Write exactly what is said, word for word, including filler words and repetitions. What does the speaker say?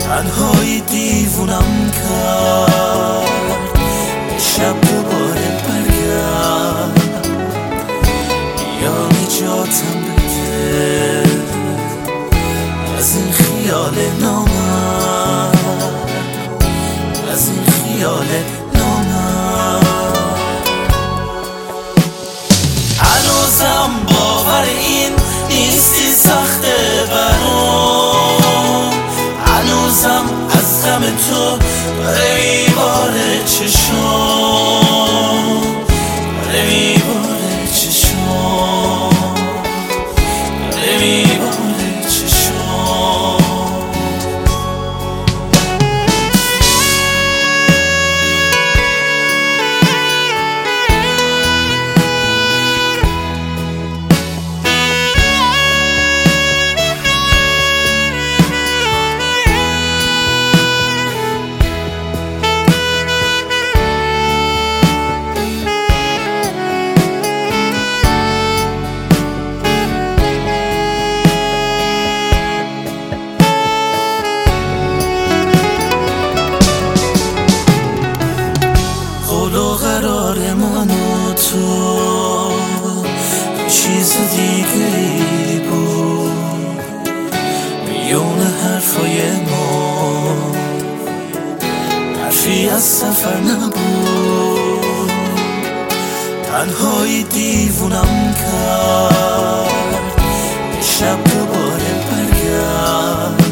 تنهایی دیوونم کرد، شب دوباره برگرد، بیا نجاتم بده از این خیال نامرد، از این خیال نامرد. هنوزم باور این نیستی سخته برام، هنوزم از غم تو بره میباره چشام، بره میباره چشام، بره میباره چشام. قرار من و تو چیز دیگری بود، میون حرفای ما حرفی از سفر نبود. تنهایی دیوونم کرد، شب دوباره برگرد،